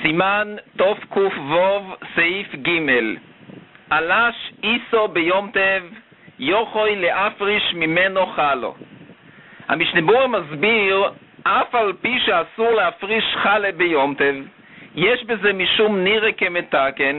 סימן תוף קוף ווב סעיף ג' עלש איסו ביום טב יוכוי להפריש ממנו חלו. המשנה ברורה מסביר אף על פי שאסור להפריש חלה ביום טב יש בזה משום נראה כמתקן.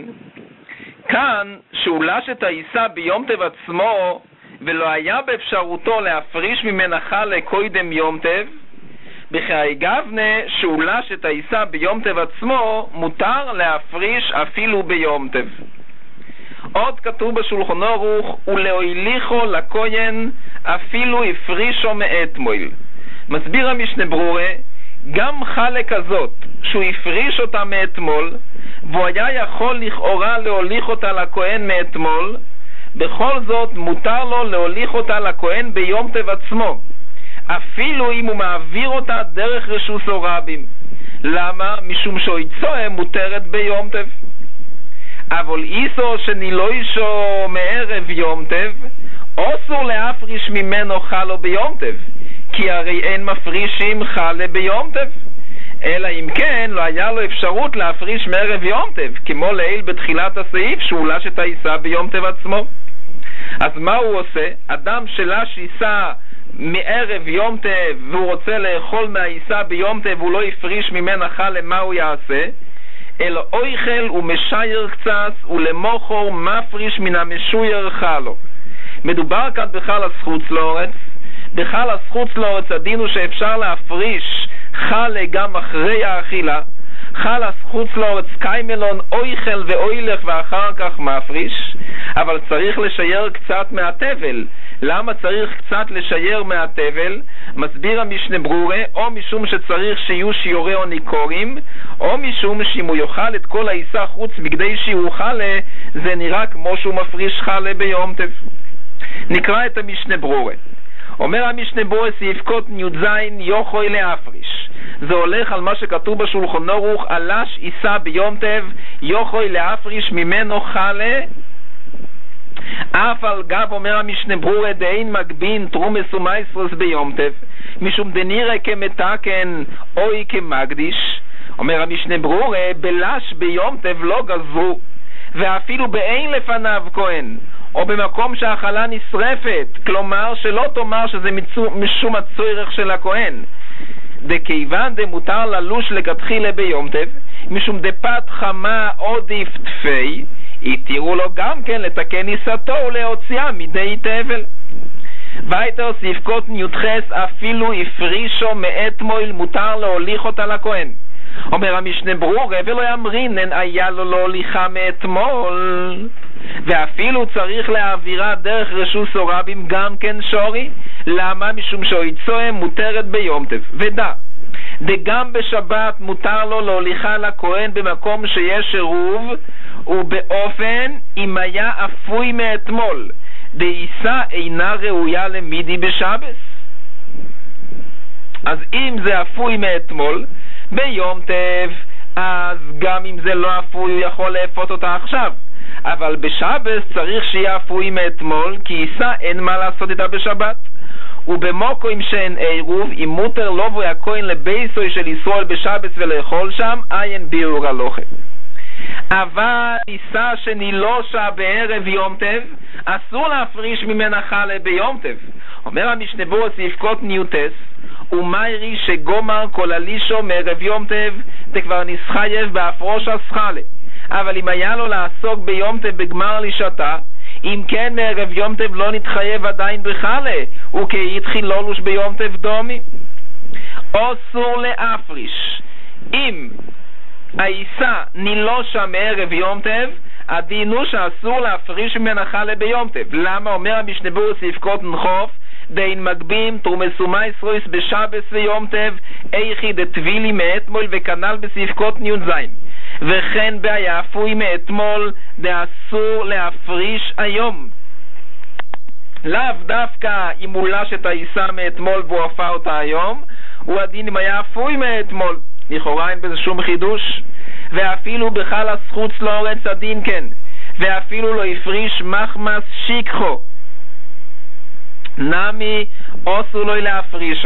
כאן שאולש את העיסה ביום טב עצמו ולא היה באפשרותו להפריש ממנה חלה קודם יום טב, בחיי גבנה שאולש את העיסה ביום טב עצמו מותר להפריש אפילו ביום טב. עוד כתוב בשולחן ערוך ולהוליכו לכהן אפילו הפרישו מאתמול. מסביר המשנה ברורה גם חלק כזאת שהוא הפריש אותה מאתמול והוא היה יכול לכאורה להוליך אותה לכהן מאתמול, בכל זאת מותר לו להוליך אותה לכהן ביום טב עצמו אפילו אם הוא מעביר אותה דרך רשוס או רבים. למה? משום שהויצואה מותרת ביום טב. אבל איסו שנילוישו מערב יום טב אסור להפריש ממנו חלו ביום טב, כי הרי אין מפרישים חלה ביום טב, אלא אם כן לא היה לו אפשרות להפריש מערב יום טב, כמו לעיל בתחילת הסעיף שאולש את העיסה ביום טב עצמו. אז מה הוא עושה? אדם שלש עיסה מערב יום טב והוא רוצה לאכול מהעיסה ביום טב והוא לא יפריש ממנה חלה, מה הוא יעשה? אלא אויכל ומשייר קצת ולמוחור מפריש מן המשויר חלו. מדובר כאן בחל הזכות לאורץ. בחל הזכות לאורץ הדין הוא שאפשר להפריש חלה גם אחרי האכילה. חל הזכות לאורץ קיימלון אויכל ואוילך ואחר כך מפריש, אבל צריך לשייר קצת מהטבל. למה צריך קצת לשייר מהטבל? מסביר המשנה ברורה או משום שצריך שיהיו שיעורי או ניקורים, או משום שאם הוא יאכל את כל העיסה חוץ בכדי שהוא חלה זה נראה כמו שהוא מפריש חלה ביום טב. נקרא את המשנה ברורה. אומר המשנה ברורה סעיף קות י"ז יוכוי להפריש. זה הולך על מה שכתוב בשולחן ערוך עלש עיסה ביום טב יוכוי להפריש ממנו חלה. אף על גב אומר המשנה ברורה דאין מגבין תרומס ומייסרס ביום טב משום דנירה כמתקן אוי כמקדיש. אומר המשנה ברורה בלש ביום טב לא גזרו ואפילו באין לפניו כהן או במקום שהאכלה נשרפת, כלומר שלא תאמר שזה משום הצורך של הכהן, דכיוון דמותר ללוש לכתחילה ביום טב משום דפת חמה עודיף תפי יתירו לו גם כן לתקן עיסתו ולהוציאה מדי תבל. ויתר ספקות י"חס אפילו הפרישו מאתמול מותר להוליך אותה לכהן. אומר המשנה ברורה ולא ימרינן היה לו להוליכה מאתמול ואפילו צריך להעבירה דרך רשוס או רבים גם כן שורי. למה? משום שהויצואה מותרת ביום טב. ודע דגם בשבת מותר לו להוליכה לכהן במקום שיש עירוב ובאופן אם היה אפוי מאתמול דעיסה אינה ראויה למידי בשבס. אז אם זה אפוי מאתמול ביום טב אז גם אם זה לא אפוי הוא יכול לאפות אותה עכשיו, אבל בשבס צריך שיהיה אפוי מאתמול כי עיסה אין מה לעשות איתה בשבת. ובמוקו אם שאין עירוב אם מותר לו והכהן לבייסוי של ישראל בשבס ולאכול שם אין ביאור הלוכה. אבל עיסה שנילושה בערב יום טב אסור להפריש ממנה חלה ביום טב. אומר המשנה ברורה סעיף קות ניוטס ומיירי שגומר כל הלישו מערב יום טב תכבר נסחייב בהפרוש הסחלה, אבל אם היה לו לעסוק ביום טב בגמר לישתה אם כן מערב יום טב לא נתחייב עדיין בחלה וכי התחיל לולוש ביום טב דומי. אסור להפריש אם העיסה נילושה מערב יום טב הדין הוא שאסור להפריש ממנה חלה ביום טב. למה? אומר המשנה ברורה סעיף קות נחוף דין מגבים תרומס ומייסרוס בשבס ויום טב איכי דטבילי מאתמול וכנל בסעיף קות י"ז וכן בעיה אפוי מאתמול דאסור להפריש היום. לאו דווקא אם הולש את העיסה מאתמול והוא עפה אותה היום, הוא הדין אם היה אפוי מאתמול, לכאורה אין בזה שום חידוש. ואפילו בחל הזכות לאורץ הדין כן, ואפילו לא הפריש מחמס שיקחו נמי אסור לו להפרישו,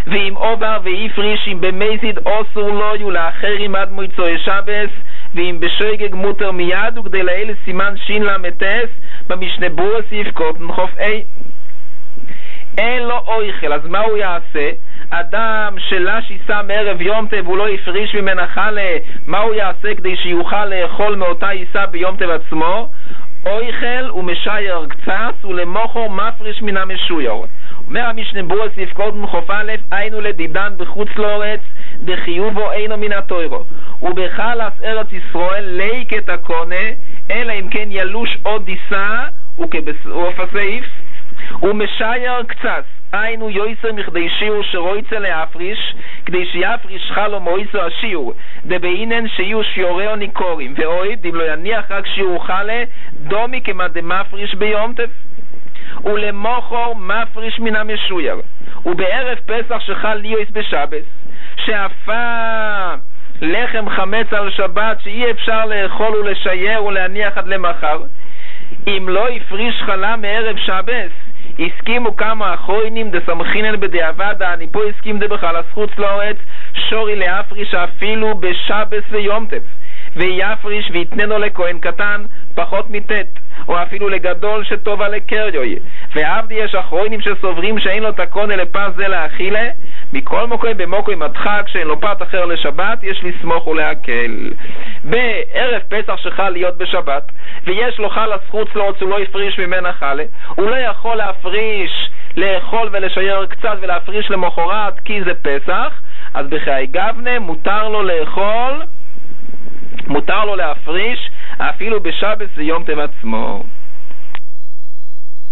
ואם עובר ויפריש, אם במזיד אוסור לו ולאחרים עד מויצוי שבס, ואם בשגג מותר מיד, וכדי לאלה סימן שין למתס במשנה ברורה סעיף קוטן חוף A. אין לו אויכל, אז מה הוא יעשה? אדם שלש יישא מערב יום טב והוא לא יפריש ממנה חלה, מה הוא יעשה כדי שיוכל לאכול מאותה יישא ביום טב עצמו? אויכל ומשייר קצת ולמוחר מפריש מן המשויר. אומר המשנה ברורה סעיף קוטן חוף א', היינו לדידן בחוץ לארץ דחיובו אינו מן התוירו, ובחלס ארץ ישראל ליק את הקונה, אלא אם כן ילוש עוד דיסה וכבסוף הסעיף, ומשייר קצת, היינו יויסר מכדי שיעור שרויצה להפריש, כדי שיפריש חלו מויסר השיעור, דבאינן שיעור שיעורeo ניקורים, ואוהב דם לא יניח רק שיעור חלה, דומי כמה דמפריש ביום טף. ולמוחר מפריש מן המשויר, ובערב פסח שחל ליויס בשבס, שאפה לחם חמץ על שבת שאי אפשר לאכול ולשייר ולהניח עד למחר, אם לא יפריש חלה מערב שבס, הסכימו כמה אחרונים דסמכינן בדיעבד, אני פה הסכים דבחל הזכוץ לארץ, שורי להפריש אפילו בשבס ויום טף, ויפריש ויתננו לכהן קטן פחות מתת, או אפילו לגדול שטובה לקריוי, ועבדי יש אחרונים שסוברים שאין לו תקון אלה פס זה להאכילה, מכל מוקוי במוקוי מדחק שאין לו פת אחר לשבת, יש לסמוך ולהקל. בערב פסח שחל להיות בשבת, ויש לו חל הזכוץ לארץ, הוא לא יפריש ממנה חלה, הוא לא יכול להפריש, לאכול ולשייר קצת ולהפריש למחרת כי זה פסח, אז בחיי גבנה מותר לו לאכול, מותר לו להפריש אפילו בשבס ויום טב עצמו.